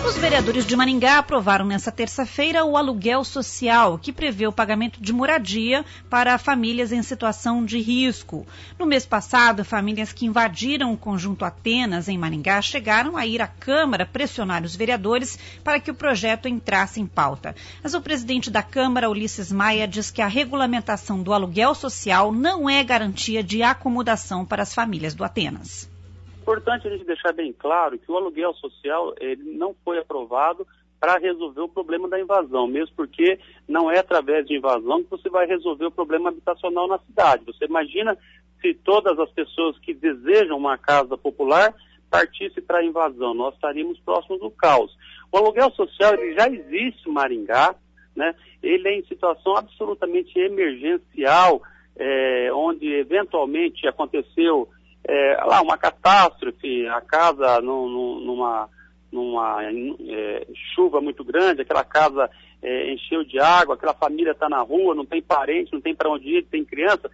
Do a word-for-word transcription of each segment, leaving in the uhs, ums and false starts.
Os vereadores de Maringá aprovaram nesta terça-feira o aluguel social, que prevê o pagamento de moradia para famílias em situação de risco. No mês passado, famílias que invadiram o conjunto Atenas, em Maringá, chegaram a ir à Câmara pressionar os vereadores para que o projeto entrasse em pauta. Mas o presidente da Câmara, Ulisses Maia, diz que a regulamentação do aluguel social não é garantia de acomodação para as famílias do Atenas. É importante a gente deixar bem claro que o aluguel social ele não foi aprovado para resolver o problema da invasão, mesmo porque não é através de invasão que você vai resolver o problema habitacional na cidade. Você imagina se todas as pessoas que desejam uma casa popular partissem para a invasão, nós estaríamos próximos do caos. O aluguel social ele já existe em Maringá, né? Ele é em situação absolutamente emergencial, é, onde eventualmente aconteceu É, lá, uma catástrofe, a casa num, num, numa, numa é, chuva muito grande, aquela casa é, encheu de água, aquela família está na rua, não tem parente, não tem para onde ir, tem criança.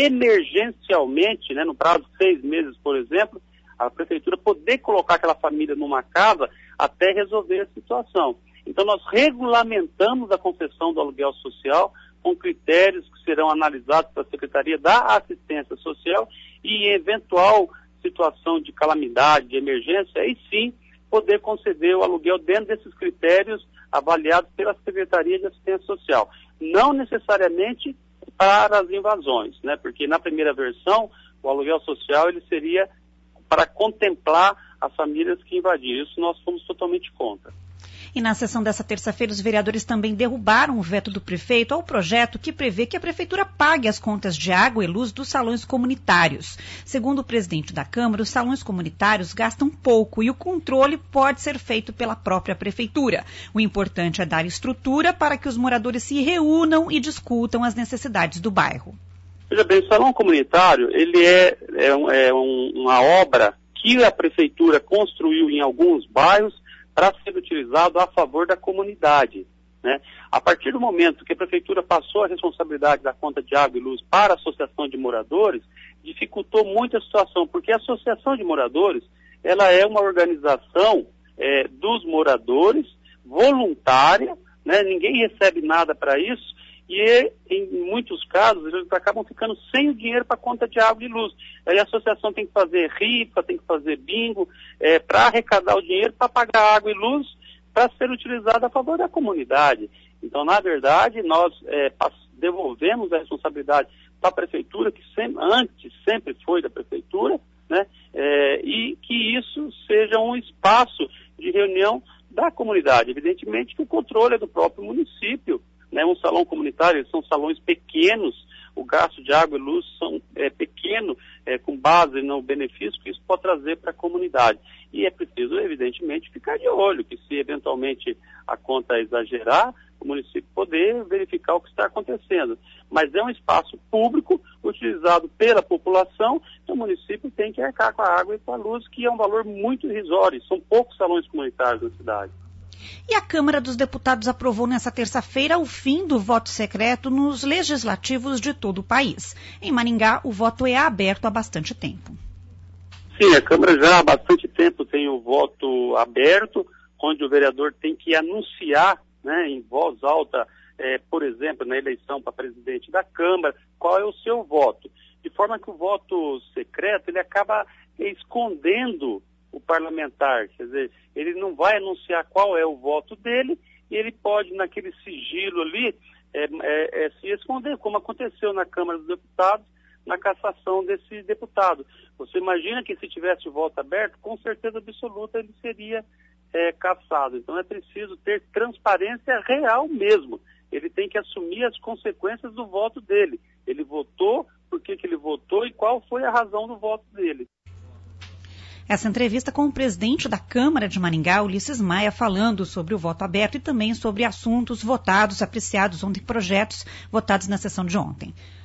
Emergencialmente, né, no prazo de seis meses, por exemplo, a prefeitura poder colocar aquela família numa casa até resolver a situação. Então nós regulamentamos a concessão do aluguel social com critérios que serão analisados pela Secretaria da Assistência Social e em eventual situação de calamidade, de emergência, aí sim poder conceder o aluguel dentro desses critérios avaliados pela Secretaria de Assistência Social. Não necessariamente para as invasões, né? Porque na primeira versão o aluguel social ele seria para contemplar as famílias que invadiram. Isso nós fomos totalmente contra. E na sessão dessa terça-feira, os vereadores também derrubaram o veto do prefeito ao projeto que prevê que a prefeitura pague as contas de água e luz dos salões comunitários. Segundo o presidente da Câmara, os salões comunitários gastam pouco e o controle pode ser feito pela própria prefeitura. O importante é dar estrutura para que os moradores se reúnam e discutam as necessidades do bairro. Veja bem, o salão comunitário ele é, é, um, é um, uma obra que a prefeitura construiu em alguns bairros para ser utilizado a favor da comunidade, né? A partir do momento que a prefeitura passou a responsabilidade da conta de água e luz para a associação de moradores, dificultou muito a situação, porque a associação de moradores, ela é uma organização é, dos moradores, voluntária, né? Ninguém recebe nada para isso, e em muitos casos eles acabam ficando sem o dinheiro para a conta de água e luz. Aí a associação tem que fazer rifa, tem que fazer bingo, é, para arrecadar o dinheiro para pagar água e luz para ser utilizado a favor da comunidade. Então, na verdade, nós é, devolvemos a responsabilidade para a prefeitura, que sempre, antes sempre foi da prefeitura, né? É, e que isso seja um espaço de reunião da comunidade. Evidentemente que o controle é do próprio município. Né, um salão comunitário, são salões pequenos, o gasto de água e luz são, é pequeno, é, com base no benefício que isso pode trazer para a comunidade. E é preciso, evidentemente, ficar de olho, que se eventualmente a conta exagerar, o município poder verificar o que está acontecendo. Mas é um espaço público, utilizado pela população, então o município tem que arcar com a água e com a luz, que é um valor muito irrisório, são poucos salões comunitários na cidade. E a Câmara dos Deputados aprovou nesta terça-feira o fim do voto secreto nos legislativos de todo o país. Em Maringá, o voto é aberto há bastante tempo. Sim, a Câmara já há bastante tempo tem o voto aberto, onde o vereador tem que anunciar, né, em voz alta, é, por exemplo, na eleição para presidente da Câmara, qual é o seu voto. De forma que o voto secreto ele acaba escondendo o parlamentar, quer dizer, ele não vai anunciar qual é o voto dele e ele pode, naquele sigilo ali, é, é, é, se esconder, como aconteceu na Câmara dos Deputados, na cassação desse deputado. Você imagina que se tivesse o voto aberto, com certeza absoluta ele seria é, cassado. Então é preciso ter transparência real mesmo. Ele tem que assumir as consequências do voto dele. Ele votou, por que que ele votou e qual foi a razão do voto dele. Essa entrevista com o presidente da Câmara de Maringá, Ulisses Maia, falando sobre o voto aberto e também sobre assuntos votados, apreciados ontem, projetos votados na sessão de ontem.